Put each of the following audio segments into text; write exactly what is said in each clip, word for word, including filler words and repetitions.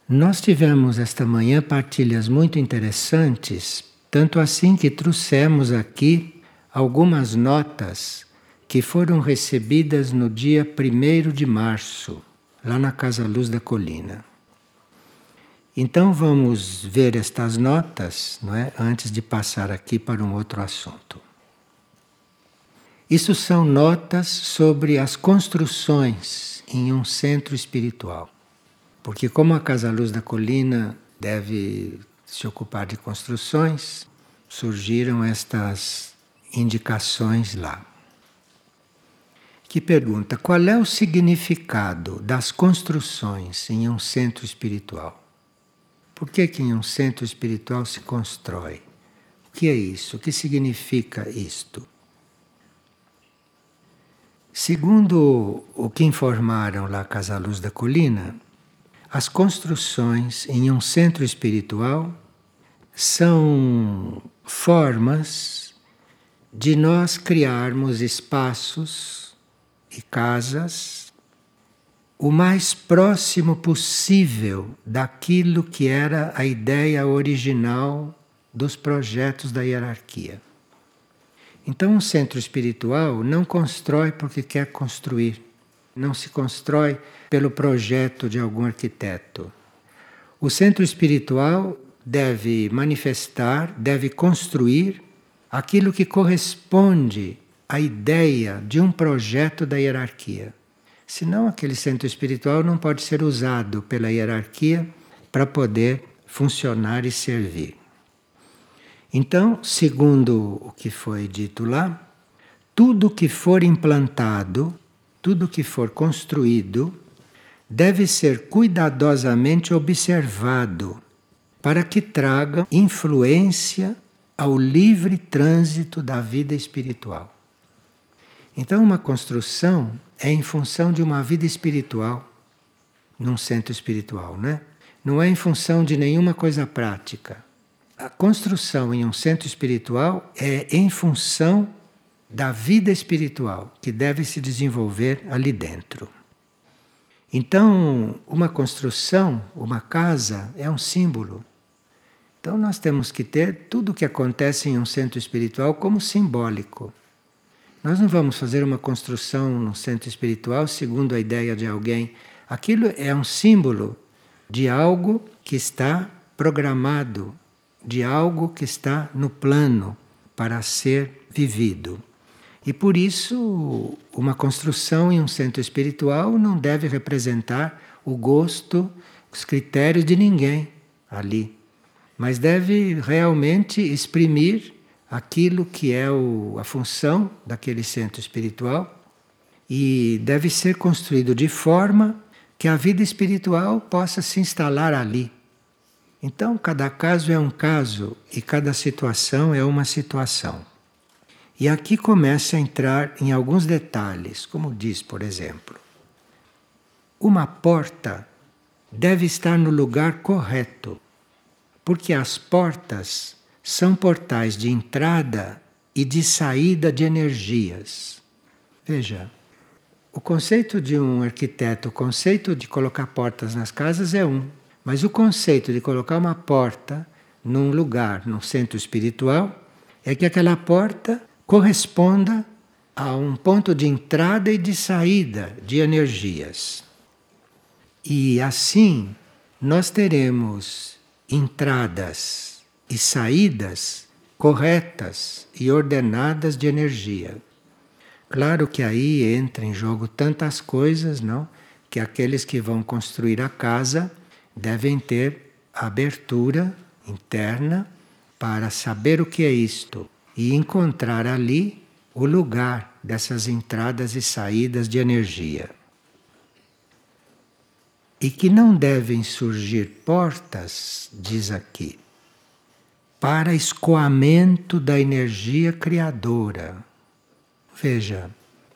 Nós tivemos esta manhã partilhas muito interessantes, tanto assim que trouxemos aqui algumas notas que foram recebidas no dia primeiro de março, lá na Casa Luz da Colina. Então vamos ver estas notas, não é? Antes de passar aqui para um outro assunto. Isso são notas sobre as construções em um centro espiritual. Porque como a Casa Luz da Colina deve se ocupar de construções, surgiram estas indicações lá. Que pergunta: qual é o significado das construções em um centro espiritual? Por que que em um centro espiritual se constrói? O que é isso? O que significa isto? Segundo o que informaram lá a Casa Luz da Colina, as construções em um centro espiritual são formas de nós criarmos espaços e casas o mais próximo possível daquilo que era a ideia original dos projetos da hierarquia. Então, um centro espiritual não constrói porque quer construir. Não se constrói pelo projeto de algum arquiteto. O centro espiritual deve manifestar, deve construir aquilo que corresponde à ideia de um projeto da hierarquia. Senão, aquele centro espiritual não pode ser usado pela hierarquia para poder funcionar e servir. Então, segundo o que foi dito lá, tudo que for implantado, tudo que for construído, deve ser cuidadosamente observado para que traga influência ao livre trânsito da vida espiritual. Então, uma construção é em função de uma vida espiritual, num centro espiritual, né? Não é em função de nenhuma coisa prática. A construção em um centro espiritual é em função da vida espiritual que deve se desenvolver ali dentro. Então, uma construção, uma casa, é um símbolo. Então, nós temos que ter tudo o que acontece em um centro espiritual como simbólico. Nós não vamos fazer uma construção num centro espiritual segundo a ideia de alguém. Aquilo é um símbolo de algo que está programado, de algo que está no plano para ser vivido. E por isso, uma construção em um centro espiritual não deve representar o gosto, os critérios de ninguém ali, mas deve realmente exprimir aquilo que é o, a função daquele centro espiritual e deve ser construído de forma que a vida espiritual possa se instalar ali. Então, cada caso é um caso e cada situação é uma situação. E aqui começa a entrar em alguns detalhes, como diz, por exemplo, uma porta deve estar no lugar correto, porque as portas são portais de entrada e de saída de energias. Veja, o conceito de um arquiteto, o conceito de colocar portas nas casas é um, mas o conceito de colocar uma porta num lugar, num centro espiritual, é que aquela porta corresponda a um ponto de entrada e de saída de energias. E assim nós teremos entradas e saídas corretas e ordenadas de energia. Claro que aí entra em jogo tantas coisas, não? Que aqueles que vão construir a casa devem ter abertura interna para saber o que é isto e encontrar ali o lugar dessas entradas e saídas de energia. E que não devem surgir portas, diz aqui, para escoamento da energia criadora. Veja,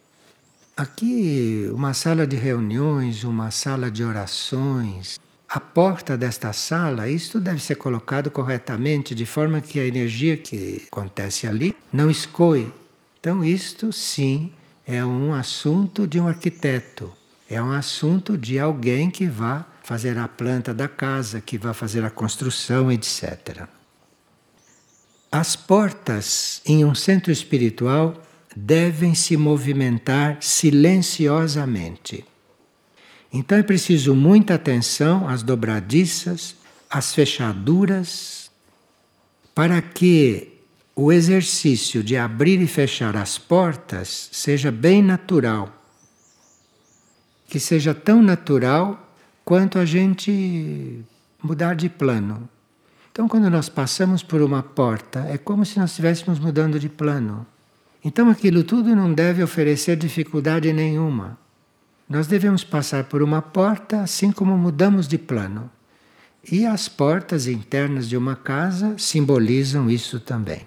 aqui uma sala de reuniões, uma sala de orações, a porta desta sala, isto deve ser colocado corretamente, de forma que a energia que acontece ali não escoe. Então isto sim é um assunto de um arquiteto, é um assunto de alguém que vá fazer a planta da casa, que vai fazer a construção, etcétera. As portas em um centro espiritual devem se movimentar silenciosamente. Então é preciso muita atenção às dobradiças, às fechaduras, para que o exercício de abrir e fechar as portas seja bem natural. Que seja tão natural quanto a gente mudar de plano. Então, quando nós passamos por uma porta, é como se nós estivéssemos mudando de plano. Então, aquilo tudo não deve oferecer dificuldade nenhuma. Nós devemos passar por uma porta assim como mudamos de plano. E as portas internas de uma casa simbolizam isso também.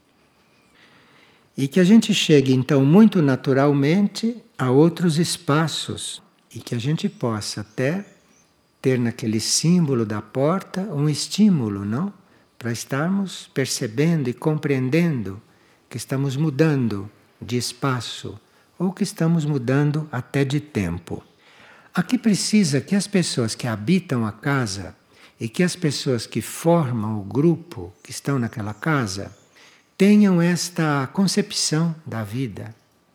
E que a gente chegue, então, muito naturalmente a outros espaços e que a gente possa até ter naquele símbolo da porta um estímulo, não? Para estarmos percebendo e compreendendo que estamos mudando de espaço ou que estamos mudando até de tempo. Aqui precisa que as pessoas que habitam a casa e que as pessoas que formam o grupo que estão naquela casa tenham esta concepção da vida.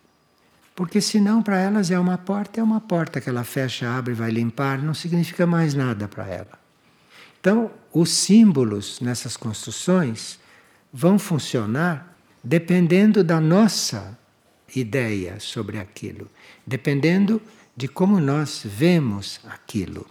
Porque senão para elas é uma porta, é uma porta que ela fecha, abre, vai limpar, não significa mais nada para ela. Então, os símbolos nessas construções vão funcionar dependendo da nossa ideia sobre aquilo, dependendo de como nós vemos aquilo.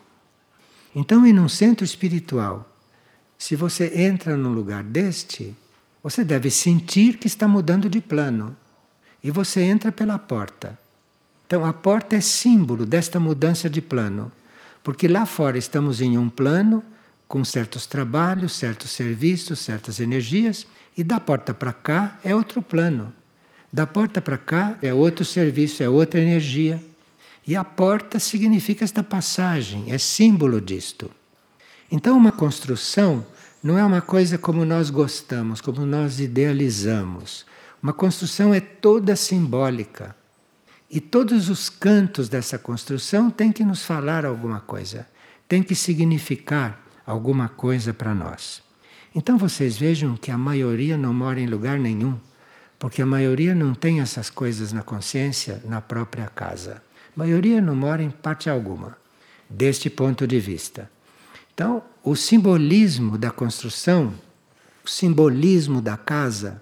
Então, em um centro espiritual, se você entra num lugar deste, você deve sentir que está mudando de plano. E você entra pela porta. Então a porta é símbolo desta mudança de plano. Porque lá fora estamos em um plano, com certos trabalhos, certos serviços, certas energias, e da porta para cá é outro plano. Da porta para cá é outro serviço, é outra energia. E a porta significa esta passagem, é símbolo disto. Então uma construção não é uma coisa como nós gostamos, como nós idealizamos. Uma construção é toda simbólica. E todos os cantos dessa construção têm que nos falar alguma coisa. Tem que significar alguma coisa para nós. Então vocês vejam que a maioria não mora em lugar nenhum. Porque a maioria não tem essas coisas na consciência, na própria casa. A maioria não mora em parte alguma, deste ponto de vista. Então, o simbolismo da construção, o simbolismo da casa,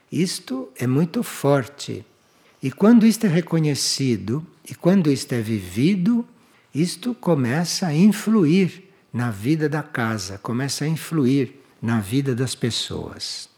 isto é muito forte. E quando isto é reconhecido e quando isto é vivido, isto começa a influir na vida da casa, começa a influir na vida das pessoas.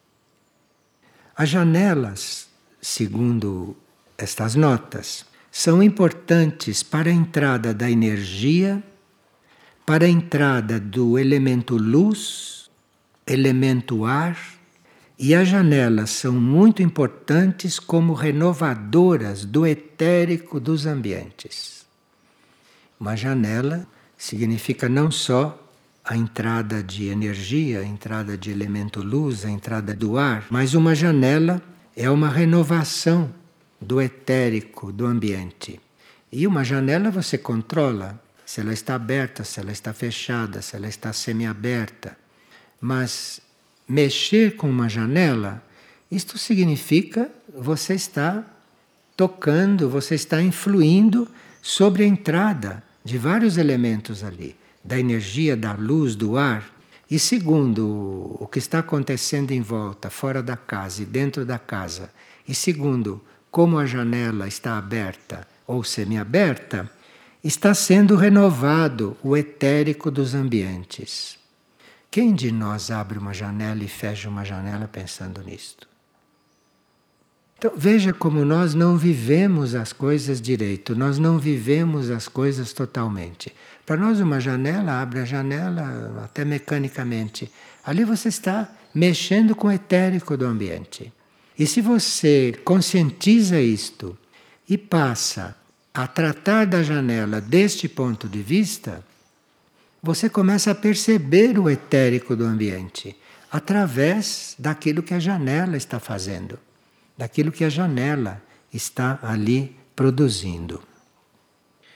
As janelas, segundo estas notas, são importantes para a entrada da energia, para a entrada do elemento luz, elemento ar. E as janelas são muito importantes como renovadoras do etérico dos ambientes. Uma janela significa não só a entrada de energia, a entrada de elemento luz, a entrada do ar, mas uma janela é uma renovação do etérico do ambiente. E uma janela você controla se ela está aberta, se ela está fechada, se ela está semiaberta. Mas mexer com uma janela, isto significa você está tocando, você está influindo sobre a entrada de vários elementos ali, da energia, da luz, do ar. E segundo o que está acontecendo em volta, fora da casa e dentro da casa, e segundo como a janela está aberta ou semiaberta, está sendo renovado o etérico dos ambientes. Quem de nós abre uma janela e fecha uma janela pensando nisto? Então, veja como nós não vivemos as coisas direito, nós não vivemos as coisas totalmente. Para nós, uma janela abre a janela até mecanicamente. Ali você está mexendo com o etérico do ambiente. E se você conscientiza isto e passa a tratar da janela deste ponto de vista, você começa a perceber o etérico do ambiente através daquilo que a janela está fazendo, daquilo que a janela está ali produzindo.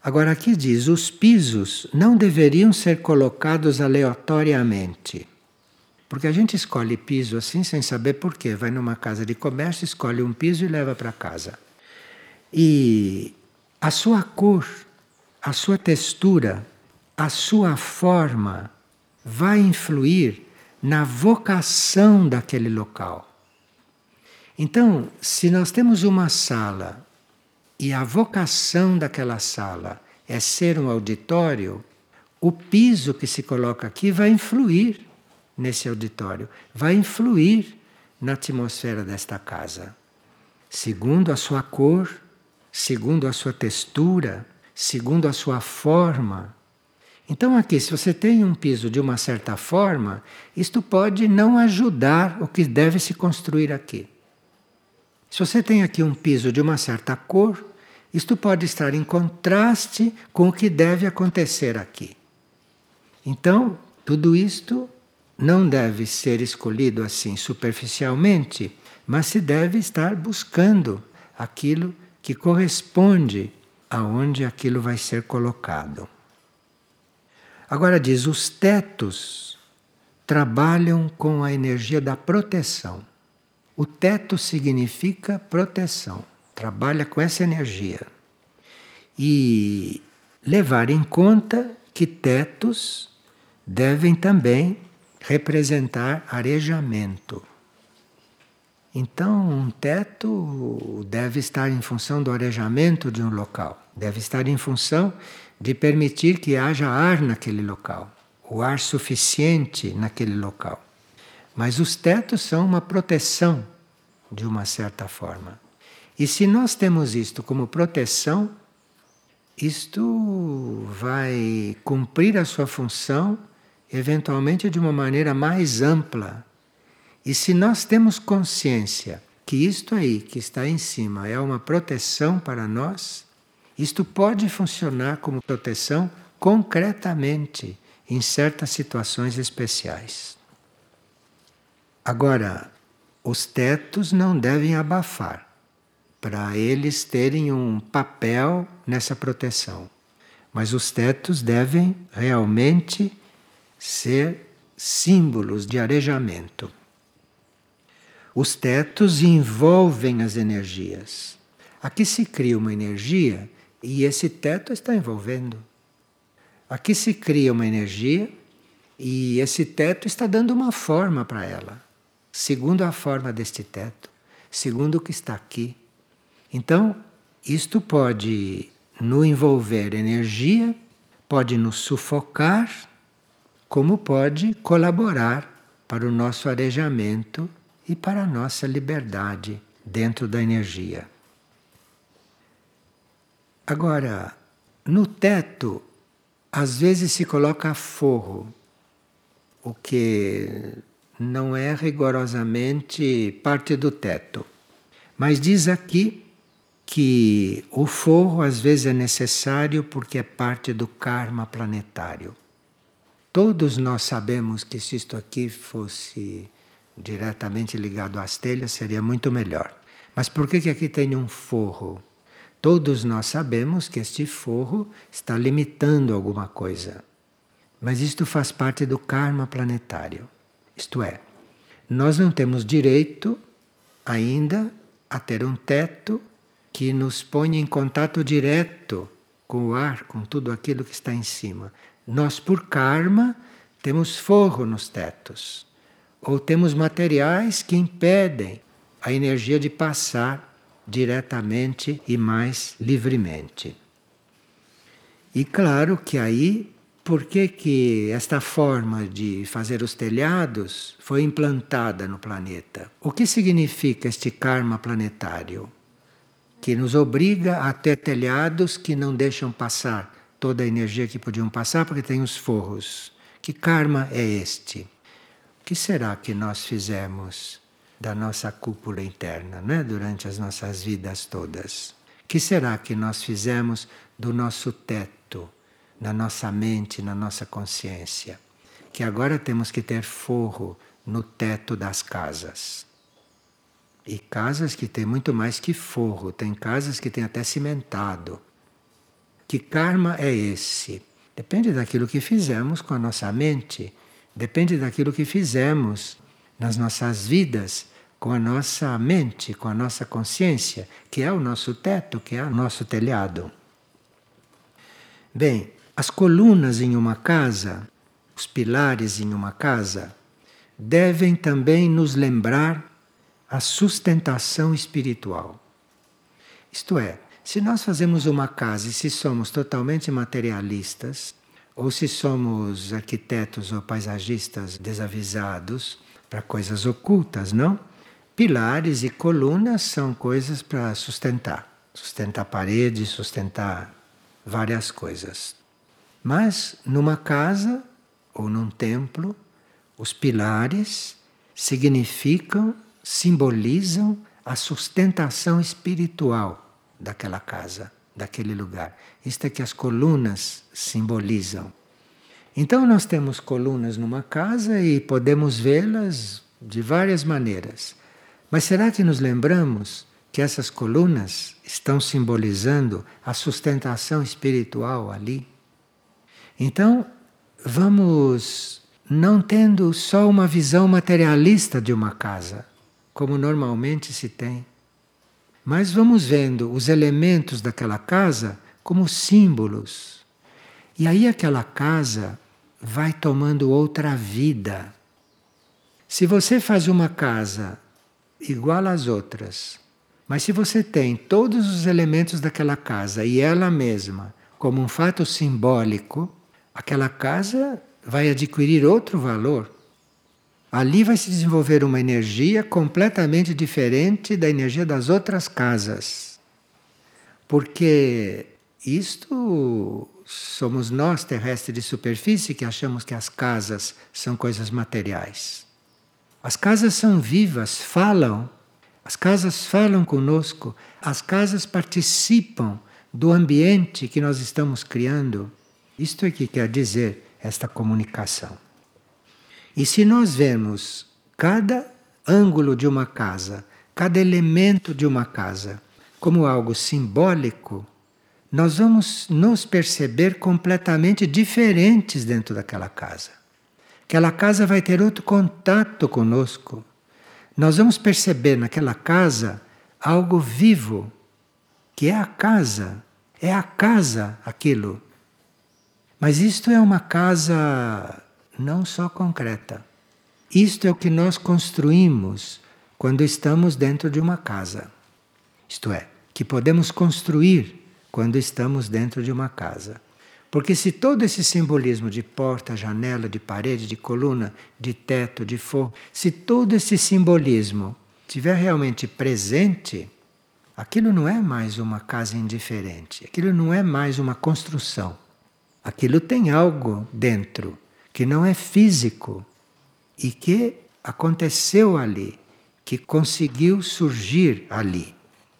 Agora aqui diz, os pisos não deveriam ser colocados aleatoriamente. Porque a gente escolhe piso assim sem saber por quê. Vai numa casa de comércio, escolhe um piso e leva para casa. E a sua cor, a sua textura, a sua forma vai influir na vocação daquele local. Então, se nós temos uma sala e a vocação daquela sala é ser um auditório, o piso que se coloca aqui vai influir nesse auditório, vai influir na atmosfera desta casa. Segundo a sua cor, segundo a sua textura, segundo a sua forma. Então aqui, se você tem um piso de uma certa forma, isto pode não ajudar o que deve se construir aqui. Se você tem aqui um piso de uma certa cor, isto pode estar em contraste com o que deve acontecer aqui. Então, tudo isto não deve ser escolhido assim superficialmente, mas se deve estar buscando aquilo que corresponde aonde aquilo vai ser colocado. Agora diz, os tetos trabalham com a energia da proteção. O teto significa proteção, trabalha com essa energia. E levar em conta que tetos devem também representar arejamento. Então, um teto deve estar em função do arejamento de um local, deve estar em função de permitir que haja ar naquele local, o ar suficiente naquele local. Mas os tetos são uma proteção, de uma certa forma. E se nós temos isto como proteção, isto vai cumprir a sua função, eventualmente de uma maneira mais ampla. E se nós temos consciência que isto aí que está em cima é uma proteção para nós, isto pode funcionar como proteção concretamente em certas situações especiais. Agora, os tetos não devem abafar, para eles terem um papel nessa proteção. Mas os tetos devem realmente ser símbolos de arejamento. Os tetos envolvem as energias. Aqui se cria uma energia e esse teto está envolvendo. Aqui se cria uma energia e esse teto está dando uma forma para ela, segundo a forma deste teto, segundo o que está aqui. Então, isto pode nos envolver energia, pode nos sufocar, como pode colaborar para o nosso arejamento e para a nossa liberdade dentro da energia. Agora, no teto, às vezes se coloca forro, o que não é rigorosamente parte do teto. Mas diz aqui que o forro às vezes é necessário porque é parte do karma planetário. Todos nós sabemos que se isto aqui fosse diretamente ligado às telhas seria muito melhor. Mas por que que aqui tem um forro? Todos nós sabemos que este forro está limitando alguma coisa. Mas isto faz parte do karma planetário. Isto é, nós não temos direito ainda a ter um teto que nos ponha em contato direto com o ar, com tudo aquilo que está em cima. Nós, por karma, temos forro nos tetos. Ou temos materiais que impedem a energia de passar diretamente e mais livremente. E claro que aí, por que que esta forma de fazer os telhados foi implantada no planeta? O que significa este karma planetário? Que nos obriga a ter telhados que não deixam passar toda a energia que podiam passar porque tem os forros. Que karma é este? O que será que nós fizemos da nossa cúpula interna, né, durante as nossas vidas todas? O que será que nós fizemos do nosso teto, na nossa mente, na nossa consciência? Que agora temos que ter forro no teto das casas. E casas que têm muito mais que forro, tem casas que têm até cimentado, Que karma é esse? Depende daquilo que fizemos com a nossa mente, depende daquilo que fizemos nas nossas vidas com a nossa mente, com a nossa consciência, que é o nosso teto, que é o nosso telhado. Bem, as colunas em uma casa, os pilares em uma casa, devem também nos lembrar a sustentação espiritual. Isto é, se nós fazemos uma casa e se somos totalmente materialistas, ou se somos arquitetos ou paisagistas desavisados para coisas ocultas, não? Pilares e colunas são coisas para sustentar. Sustentar paredes, sustentar várias coisas. Mas numa casa ou num templo, os pilares significam, simbolizam a sustentação espiritual daquela casa, daquele lugar. Isto é que as colunas simbolizam. Então nós temos colunas numa casa e podemos vê-las de várias maneiras. Mas será que nos lembramos que essas colunas estão simbolizando a sustentação espiritual ali? Então, vamos não tendo só uma visão materialista de uma casa, como normalmente se tem, mas vamos vendo os elementos daquela casa como símbolos. E aí aquela casa vai tomando outra vida. Se você faz uma casa igual às outras, mas se você tem todos os elementos daquela casa e ela mesma como um fato simbólico, aquela casa vai adquirir outro valor. Ali vai se desenvolver uma energia completamente diferente da energia das outras casas. Porque isto somos nós, terrestres de superfície, que achamos que as casas são coisas materiais. As casas são vivas, falam. As casas falam conosco. As casas participam do ambiente que nós estamos criando. Isto é que quer dizer esta comunicação. E se nós vemos cada ângulo de uma casa, cada elemento de uma casa, como algo simbólico, nós vamos nos perceber completamente diferentes dentro daquela casa. Aquela casa vai ter outro contato conosco. Nós vamos perceber naquela casa algo vivo, que é a casa. É a casa aquilo. Mas isto é uma casa não só concreta. Isto é o que nós construímos quando estamos dentro de uma casa. Isto é, que podemos construir quando estamos dentro de uma casa. Porque se todo esse simbolismo de porta, janela, de parede, de coluna, de teto, de forro, se todo esse simbolismo estiver realmente presente, aquilo não é mais uma casa indiferente, aquilo não é mais uma construção. Aquilo tem algo dentro que não é físico e que aconteceu ali, que conseguiu surgir ali.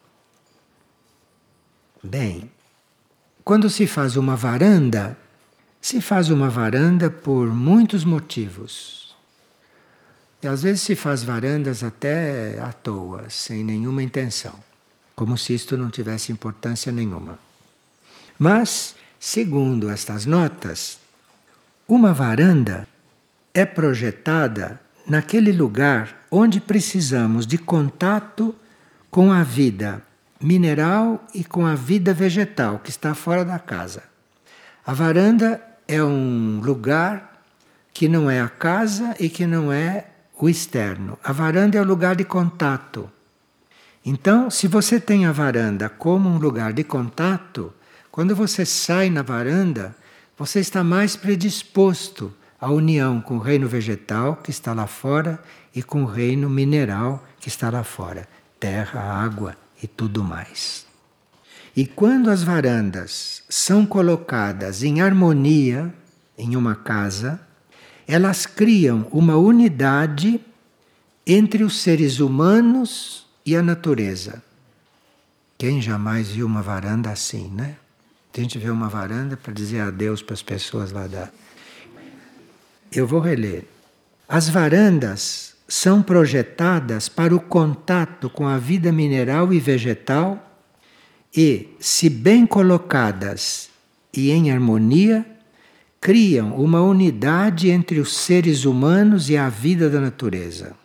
Bem, quando se faz uma varanda, se faz uma varanda por muitos motivos. E às vezes se faz varandas até à toa, sem nenhuma intenção, como se isto não tivesse importância nenhuma. Mas, segundo estas notas, uma varanda é projetada naquele lugar onde precisamos de contato com a vida mineral e com a vida vegetal que está fora da casa. A varanda é um lugar que não é a casa e que não é o externo. A varanda é o lugar de contato. Então, se você tem a varanda como um lugar de contato, quando você sai na varanda, você está mais predisposto à união com o reino vegetal que está lá fora e com o reino mineral que está lá fora. Terra, água e tudo mais. E quando as varandas são colocadas em harmonia em uma casa, elas criam uma unidade entre os seres humanos e a natureza. Quem jamais viu uma varanda assim, né? A gente vê uma varanda para dizer adeus para as pessoas lá da... Eu vou reler. As varandas são projetadas para o contato com a vida mineral e vegetal e, se bem colocadas e em harmonia, criam uma unidade entre os seres humanos e a vida da natureza.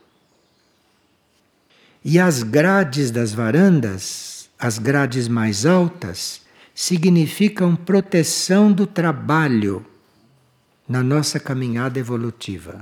E as grades das varandas, as grades mais altas, significam proteção do trabalho na nossa caminhada evolutiva.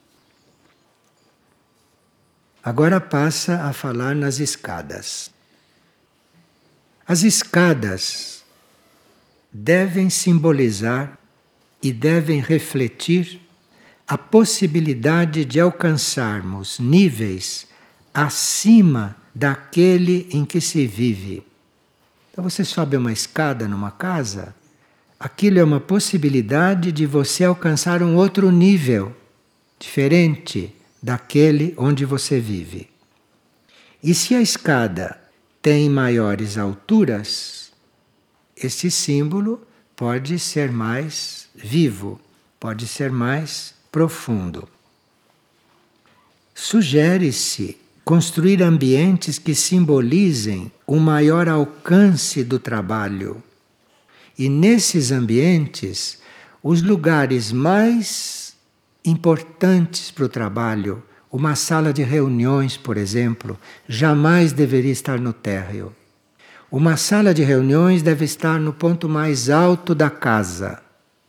Agora passa a falar nas escadas. As escadas devem simbolizar e devem refletir a possibilidade de alcançarmos níveis acima daquele em que se vive. Então você sobe uma escada numa casa, aquilo é uma possibilidade de você alcançar um outro nível, diferente daquele onde você vive. E se a escada tem maiores alturas, esse símbolo pode ser mais vivo, pode ser mais profundo. Sugere-se construir ambientes que simbolizem um maior alcance do trabalho. E nesses ambientes, os lugares mais importantes para o trabalho, uma sala de reuniões, por exemplo, jamais deveria estar no térreo. Uma sala de reuniões deve estar no ponto mais alto da casa.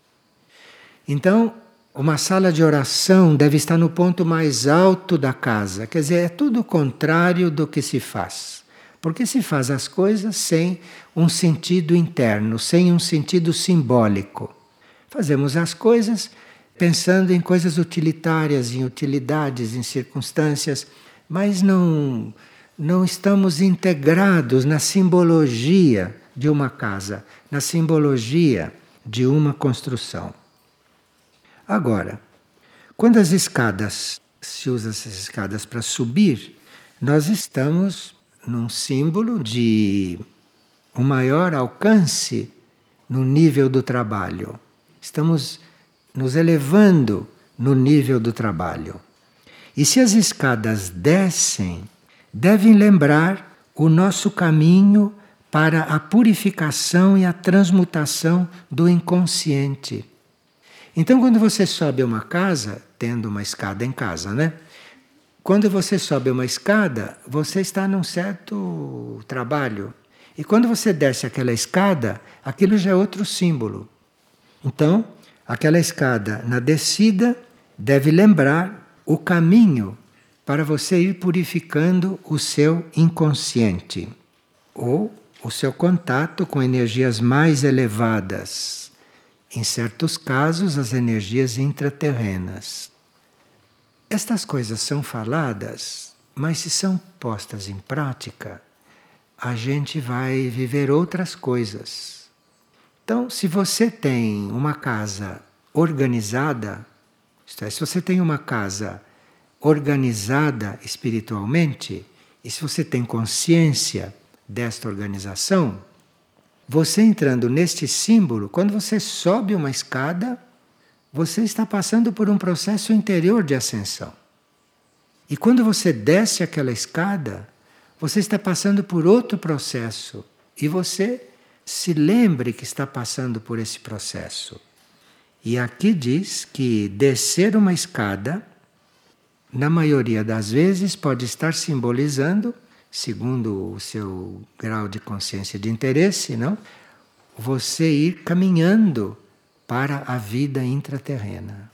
Então, uma sala de oração deve estar no ponto mais alto da casa. Quer dizer, é tudo o contrário do que se faz. Porque se faz as coisas sem um sentido interno, sem um sentido simbólico. Fazemos as coisas pensando em coisas utilitárias, em utilidades, em circunstâncias, mas não... não estamos integrados na simbologia de uma casa, na simbologia de uma construção. Agora, quando as escadas, se usa essas escadas para subir, nós estamos num símbolo de um maior alcance no nível do trabalho. Estamos nos elevando no nível do trabalho. E se as escadas descem, devem lembrar o nosso caminho para a purificação e a transmutação do inconsciente. Então, quando você sobe uma casa, tendo uma escada em casa, né? Quando você sobe uma escada, você está num certo trabalho. E quando você desce aquela escada, aquilo já é outro símbolo. Então, aquela escada na descida deve lembrar o caminho para você ir purificando o seu inconsciente ou o seu contato com energias mais elevadas, em certos casos as energias intraterrenas. Estas coisas são faladas, mas se são postas em prática, a gente vai viver outras coisas. Então, se você tem uma casa organizada, isto é, se você tem uma casa organizada espiritualmente, e se você tem consciência desta organização, você entrando neste símbolo, quando você sobe uma escada, você está passando por um processo interior de ascensão. E quando você desce aquela escada, você está passando por outro processo. E você se lembre que está passando por esse processo. E aqui diz que descer uma escada, na maioria das vezes, pode estar simbolizando, segundo o seu grau de consciência de interesse, não? Você ir caminhando para a vida intraterrena.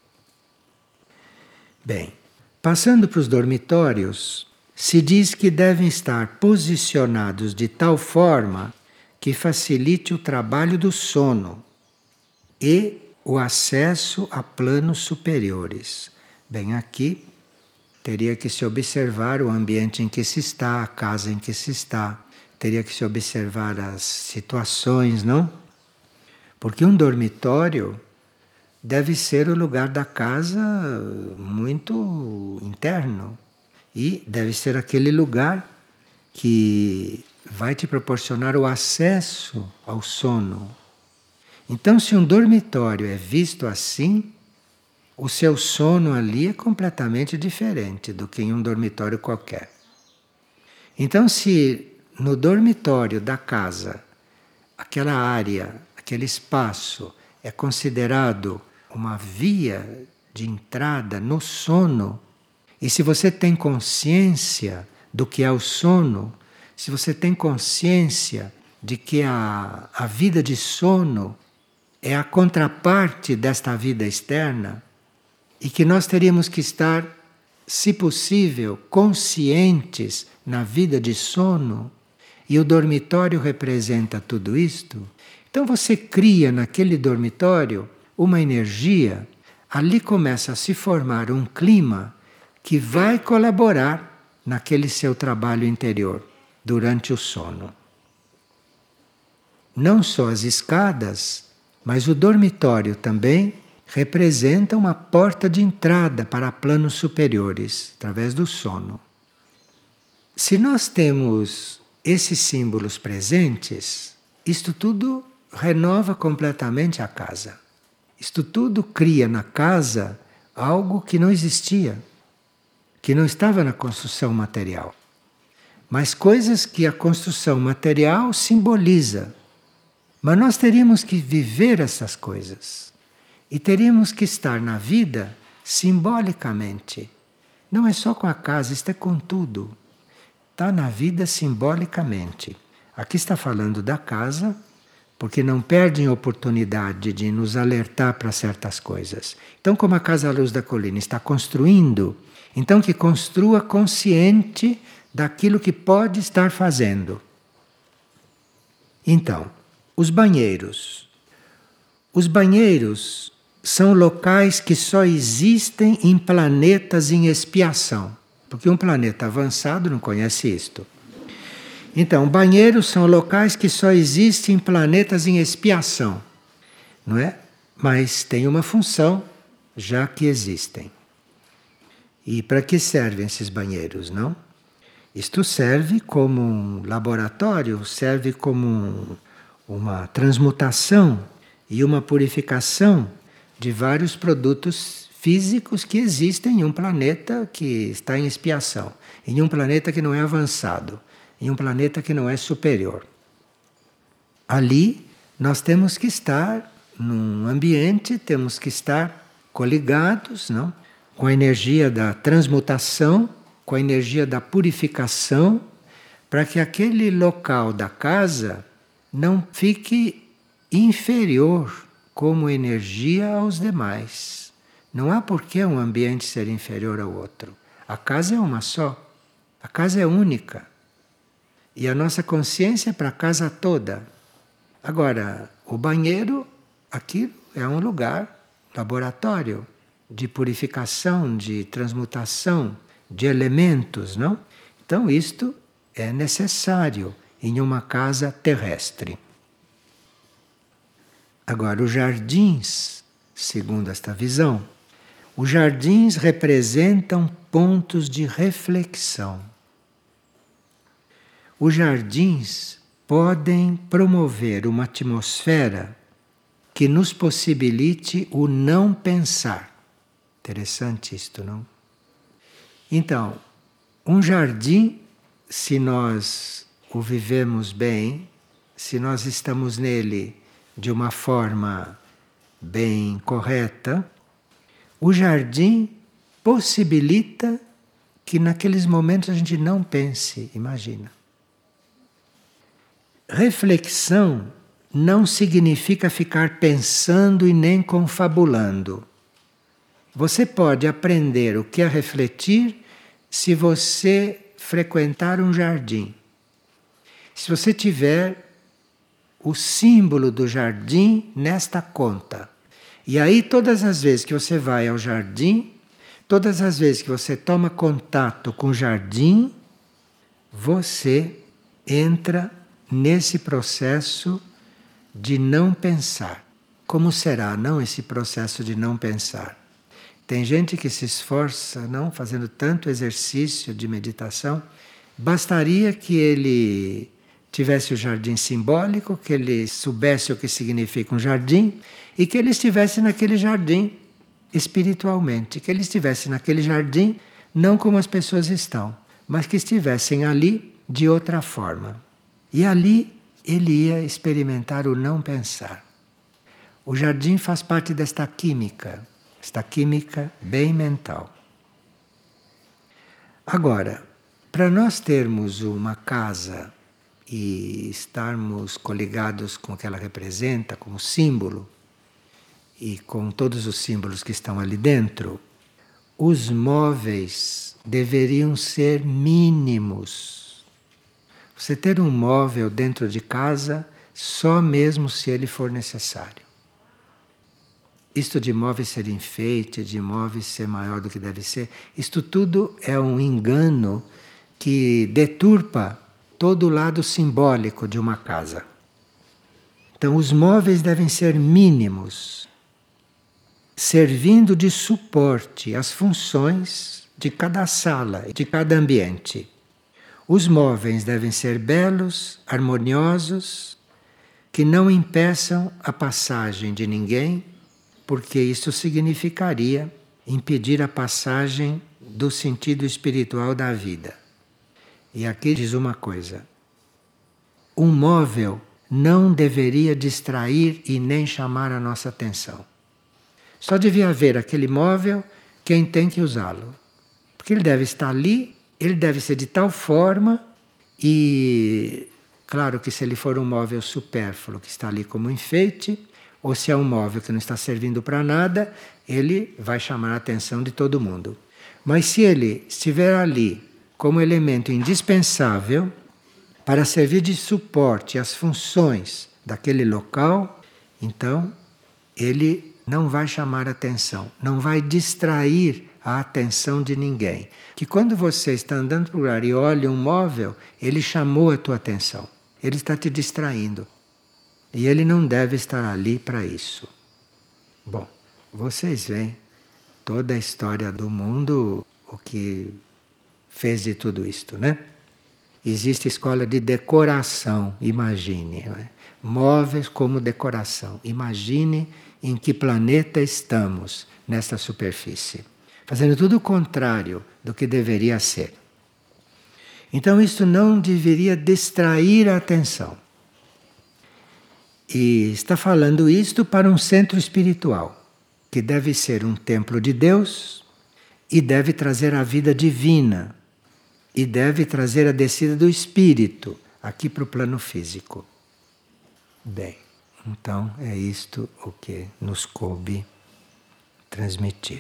Bem, passando para os dormitórios, se diz que devem estar posicionados de tal forma que facilite o trabalho do sono e o acesso a planos superiores. Bem, aqui teria que se observar o ambiente em que se está, a casa em que se está, teria que se observar as situações, não? Porque um dormitório deve ser o lugar da casa muito interno e deve ser aquele lugar que vai te proporcionar o acesso ao sono. Então, se um dormitório é visto assim, o seu sono ali é completamente diferente do que em um dormitório qualquer. Então, se no dormitório da casa, aquela área, aquele espaço é considerado uma via de entrada no sono, e se você tem consciência do que é o sono, se você tem consciência de que a, a vida de sono é a contraparte desta vida externa, e que nós teríamos que estar, se possível, conscientes na vida de sono, e o dormitório representa tudo isto, então você cria naquele dormitório uma energia, ali começa a se formar um clima que vai colaborar naquele seu trabalho interior durante o sono. Não só as escadas, mas o dormitório também representa uma porta de entrada para planos superiores, através do sono. Se nós temos esses símbolos presentes, isto tudo renova completamente a casa. Isto tudo cria na casa algo que não existia, que não estava na construção material, mas coisas que a construção material simboliza. Mas nós teríamos que viver essas coisas e teríamos que estar na vida simbolicamente. Não é só com a casa, isto é com tudo. Está na vida simbolicamente. Aqui está falando da casa, porque não perdem oportunidade de nos alertar para certas coisas. Então, como a Casa à Luz da Colina está construindo, então que construa consciente daquilo que pode estar fazendo. Então, os banheiros. Os banheiros são locais que só existem em planetas em expiação, porque um planeta avançado não conhece isto. Então, banheiros são locais que só existem em planetas em expiação, não é? Mas tem uma função, já que existem. E para que servem esses banheiros, não? Isto serve como um laboratório, serve como um, uma transmutação e uma purificação de vários produtos físicos que existem em um planeta que está em expiação, em um planeta que não é avançado, em um planeta que não é superior. Ali nós temos que estar num ambiente, temos que estar coligados, não? Com a energia da transmutação, com a energia da purificação, para que aquele local da casa não fique inferior como energia aos demais. Não há por que um ambiente ser inferior ao outro. A casa é uma só. A casa é única. E a nossa consciência é para a casa toda. Agora, o banheiro, aqui é um lugar, laboratório, de purificação, de transmutação, de elementos, não? Então, isto é necessário em uma casa terrestre. Agora, os jardins, segundo esta visão, os jardins representam pontos de reflexão. Os jardins podem promover uma atmosfera que nos possibilite o não pensar. Interessante isto, não? Então, um jardim, se nós o vivemos bem, se nós estamos nele de uma forma bem correta, o jardim possibilita que naqueles momentos a gente não pense, imagina. Reflexão não significa ficar pensando e nem confabulando. Você pode aprender o que é refletir se você frequentar um jardim. Se você tiver o símbolo do jardim nesta conta. E aí, todas as vezes que você vai ao jardim, todas as vezes que você toma contato com o jardim, você entra nesse processo de não pensar. Como será, não, esse processo de não pensar? Tem gente que se esforça, não, fazendo tanto exercício de meditação, bastaria que ele tivesse o jardim simbólico, que ele soubesse o que significa um jardim e que ele estivesse naquele jardim espiritualmente, que ele estivesse naquele jardim não como as pessoas estão, mas que estivessem ali de outra forma. E ali ele ia experimentar o não pensar. O jardim faz parte desta química, esta química bem mental. Agora, para nós termos uma casa e estarmos coligados com o que ela representa, como símbolo, e com todos os símbolos que estão ali dentro, os móveis deveriam ser mínimos. Você ter um móvel dentro de casa só mesmo se ele for necessário. Isto de móveis ser enfeite, de móveis ser maior do que deve ser, isto tudo é um engano que deturpa todo o lado simbólico de uma casa. Então os móveis devem ser mínimos, servindo de suporte às funções de cada sala, de cada ambiente. Os móveis devem ser belos, harmoniosos, que não impeçam a passagem de ninguém, porque isso significaria impedir a passagem do sentido espiritual da vida. E aqui diz uma coisa: um móvel não deveria distrair e nem chamar a nossa atenção. Só devia haver aquele móvel quem tem que usá-lo. Porque ele deve estar ali, ele deve ser de tal forma e, claro que se ele for um móvel supérfluo que está ali como enfeite, ou se é um móvel que não está servindo para nada, ele vai chamar a atenção de todo mundo. Mas se ele estiver ali como elemento indispensável para servir de suporte às funções daquele local, então ele não vai chamar atenção, não vai distrair a atenção de ninguém. Que quando você está andando por lugar e olha um móvel, ele chamou a tua atenção, ele está te distraindo. E ele não deve estar ali para isso. Bom, vocês veem toda a história do mundo, o que fez de tudo isto, né? Existe escola de decoração, imagine. Não é? Móveis como decoração. Imagine em que planeta estamos nesta superfície. Fazendo tudo o contrário do que deveria ser. Então isso não deveria distrair a atenção. E está falando isto para um centro espiritual, que deve ser um templo de Deus e deve trazer a vida divina e deve trazer a descida do Espírito aqui para o plano físico. Bem, então é isto o que nos coube transmitir.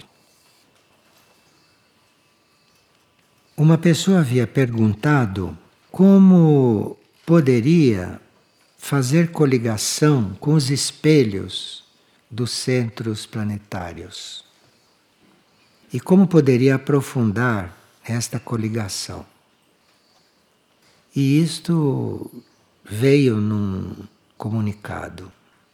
Uma pessoa havia perguntado como poderia fazer coligação com os espelhos dos centros planetários. E como poderia aprofundar esta coligação. E isto veio num comunicado.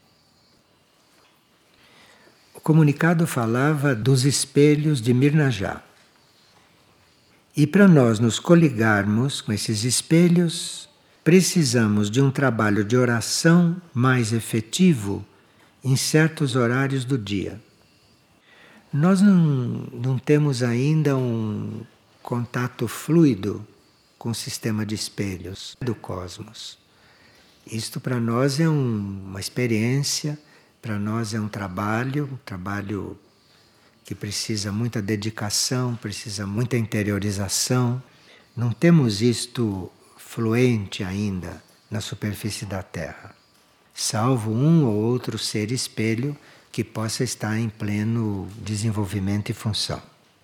O comunicado falava dos espelhos de Mirnajá. E para nós nos coligarmos com esses espelhos, precisamos de um trabalho de oração mais efetivo em certos horários do dia. Nós não, não temos ainda um contato fluido com o sistema de espelhos do cosmos. Isto para nós é um, uma experiência, para nós é um trabalho, um trabalho que precisa muita dedicação, precisa muita interiorização. Não temos isto fluente ainda na superfície da Terra, salvo um ou outro ser espelho que possa estar em pleno desenvolvimento e função.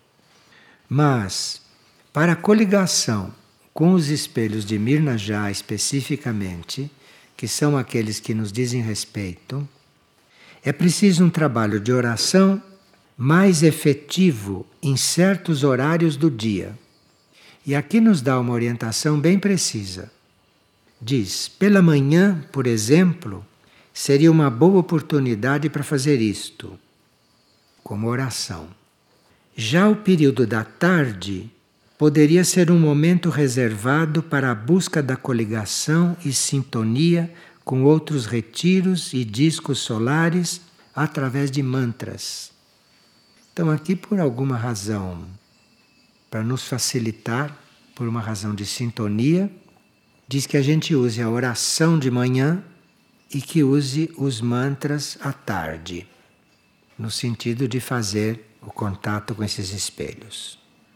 Mas, para a coligação com os espelhos de Mirnajá especificamente, que são aqueles que nos dizem respeito, é preciso um trabalho de oração mais efetivo em certos horários do dia. E aqui nos dá uma orientação bem precisa. Diz, pela manhã, por exemplo, seria uma boa oportunidade para fazer isto, como oração. Já o período da tarde poderia ser um momento reservado para a busca da coligação e sintonia com outros retiros e discos solares através de mantras. Então aqui por alguma razão, para nos facilitar, por uma razão de sintonia, diz que a gente use a oração de manhã e que use os mantras à tarde, no sentido de fazer o contato com esses espelhos.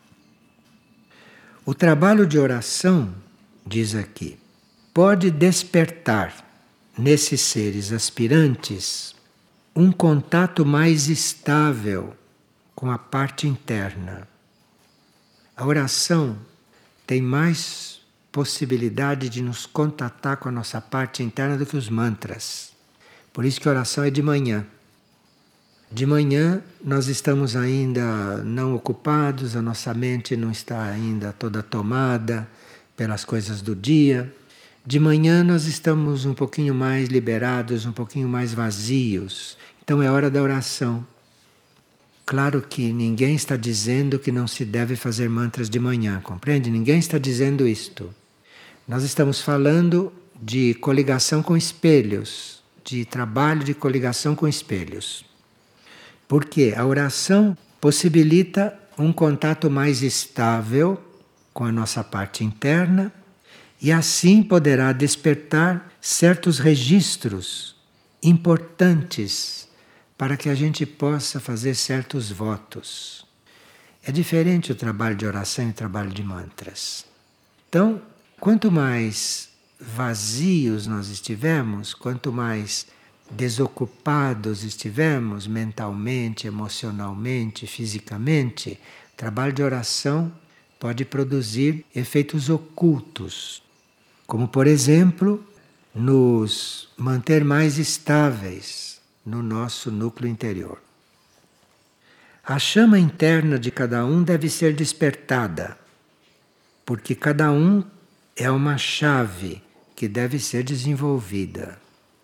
O trabalho de oração, diz aqui, pode despertar nesses seres aspirantes um contato mais estável com a parte interna. A oração tem mais possibilidade de nos contatar com a nossa parte interna do que os mantras. Por isso que a oração é de manhã. De manhã nós estamos ainda não ocupados, a nossa mente não está ainda toda tomada pelas coisas do dia. De manhã nós estamos um pouquinho mais liberados, um pouquinho mais vazios. Então é hora da oração. Claro que ninguém está dizendo que não se deve fazer mantras de manhã, compreende? Ninguém está dizendo isto. Nós estamos falando de coligação com espelhos, de trabalho de coligação com espelhos. Porque a oração possibilita um contato mais estável com a nossa parte interna e assim poderá despertar certos registros importantes para que a gente possa fazer certos votos. É diferente o trabalho de oração e o trabalho de mantras. Então, quanto mais vazios nós estivermos, quanto mais desocupados estivermos mentalmente, emocionalmente, fisicamente, o trabalho de oração pode produzir efeitos ocultos, como, por exemplo, nos manter mais estáveis no nosso núcleo interior. A chama interna de cada um deve ser despertada, porque cada um é uma chave que deve ser desenvolvida.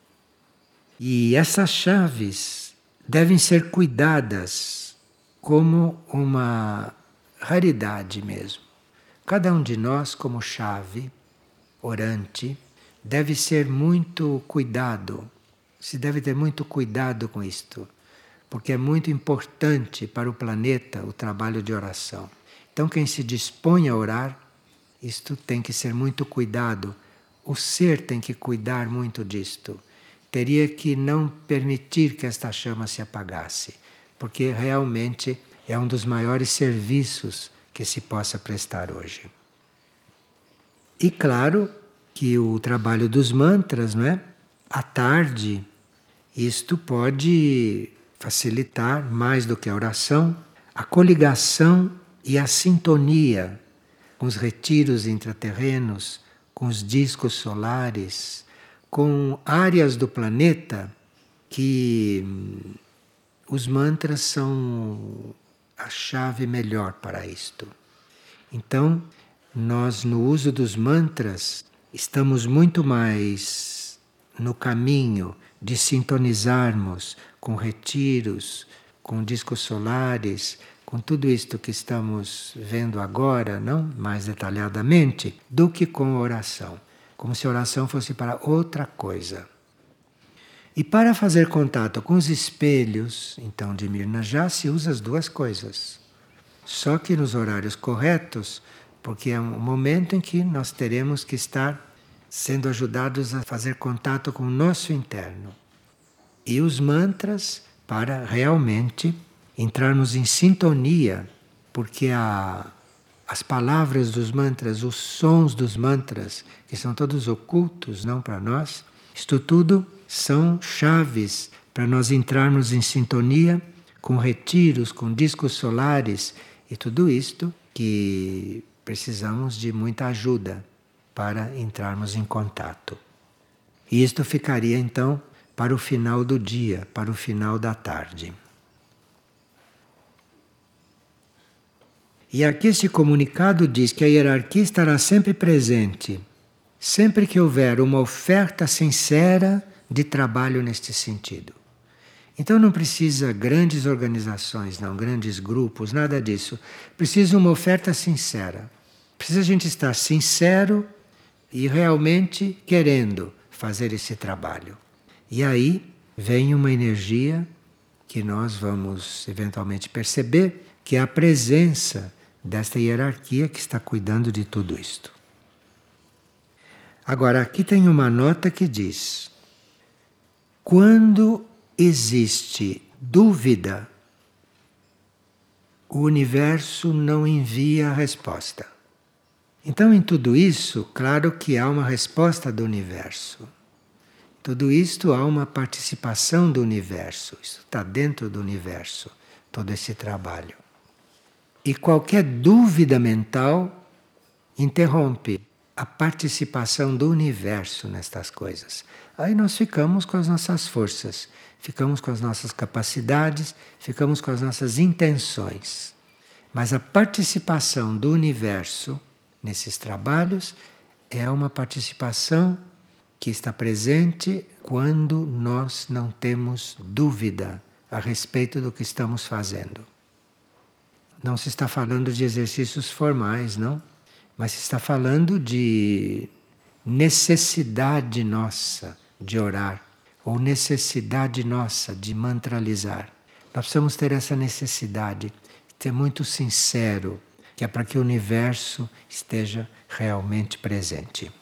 E essas chaves devem ser cuidadas como uma raridade mesmo. Cada um de nós, como chave, orante, deve ser muito cuidado. Se deve ter muito cuidado com isto, porque é muito importante para o planeta o trabalho de oração. Então, quem se dispõe a orar, isto tem que ser muito cuidado. O ser tem que cuidar muito disto. Teria que não permitir que esta chama se apagasse, porque realmente é um dos maiores serviços que se possa prestar hoje. E claro que o trabalho dos mantras, não é? À tarde, isto pode facilitar mais do que a oração, a coligação e a sintonia com os retiros intraterrenos, com os discos solares, com áreas do planeta que os mantras são a chave melhor para isto. Então, nós no uso dos mantras estamos muito mais no caminho de sintonizarmos com retiros, com discos solares, com tudo isto que estamos vendo agora, não mais detalhadamente, do que com a oração. Como se a oração fosse para outra coisa. E para fazer contato com os espelhos, então, de Mirna, já se usa as duas coisas. Só que nos horários corretos, porque é um momento em que nós teremos que estar sendo ajudados a fazer contato com o nosso interno. E os mantras para realmente entrarmos em sintonia, porque a as palavras dos mantras, os sons dos mantras, que são todos ocultos, não para nós, isto tudo são chaves para nós entrarmos em sintonia com retiros, com discos solares e tudo isto que precisamos de muita ajuda para entrarmos em contato. E isto ficaria então para o final do dia, para o final da tarde. E aqui esse comunicado diz que a hierarquia estará sempre presente, sempre que houver uma oferta sincera de trabalho neste sentido. Então não precisa grandes organizações, não, grandes grupos, nada disso. Precisa uma oferta sincera. Precisa a gente estar sincero e realmente querendo fazer esse trabalho. E aí vem uma energia que nós vamos eventualmente perceber, que é a presença desta hierarquia que está cuidando de tudo isto. Agora, aqui tem uma nota que diz: Quando existe dúvida, o universo não envia a resposta. Então, em tudo isso, claro que há uma resposta do universo. Tudo isto há uma participação do universo. Isso está dentro do universo, todo esse trabalho. E qualquer dúvida mental interrompe a participação do universo nestas coisas. Aí nós ficamos com as nossas forças, ficamos com as nossas capacidades, ficamos com as nossas intenções. Mas a participação do universo nesses trabalhos é uma participação que está presente quando nós não temos dúvida a respeito do que estamos fazendo. Não se está falando de exercícios formais, não, mas se está falando de necessidade nossa de orar, ou necessidade nossa de mantralizar. Nós precisamos ter essa necessidade, ser muito sincero, que é para que o universo esteja realmente presente.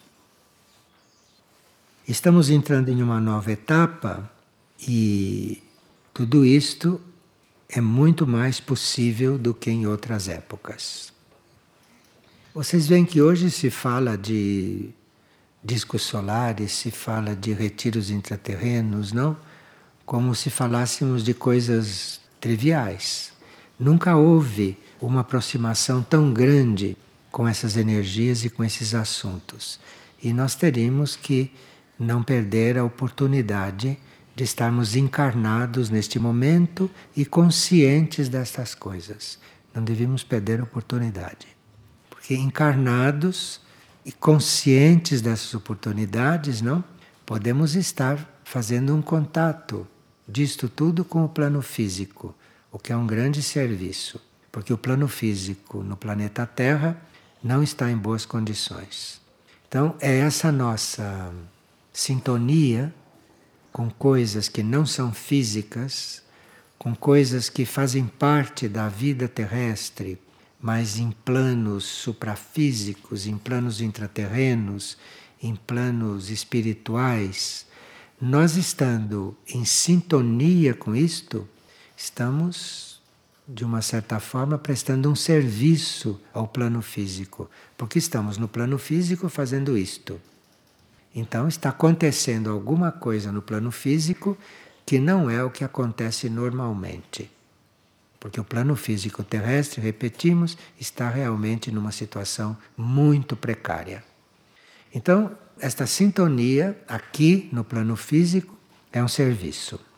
Estamos entrando em uma nova etapa e tudo isto é muito mais possível do que em outras épocas. Vocês veem que hoje se fala de discos solares, se fala de retiros intraterrenos, não? Como se falássemos de coisas triviais. Nunca houve uma aproximação tão grande com essas energias e com esses assuntos. E nós teríamos que não perder a oportunidade de estarmos encarnados neste momento e conscientes destas coisas. Não devíamos perder a oportunidade. Porque encarnados e conscientes dessas oportunidades, não, podemos estar fazendo um contato disto tudo com o plano físico, o que é um grande serviço, porque o plano físico no planeta Terra não está em boas condições. Então, é essa nossa sintonia com coisas que não são físicas, com coisas que fazem parte da vida terrestre, mas em planos suprafísicos, em planos intraterrenos, em planos espirituais, nós estando em sintonia com isto, estamos, de uma certa forma, prestando um serviço ao plano físico, porque estamos no plano físico fazendo isto. Então está acontecendo alguma coisa no plano físico que não é o que acontece normalmente. Porque o plano físico terrestre, repetimos, está realmente numa situação muito precária. Então, esta sintonia aqui no plano físico é um serviço.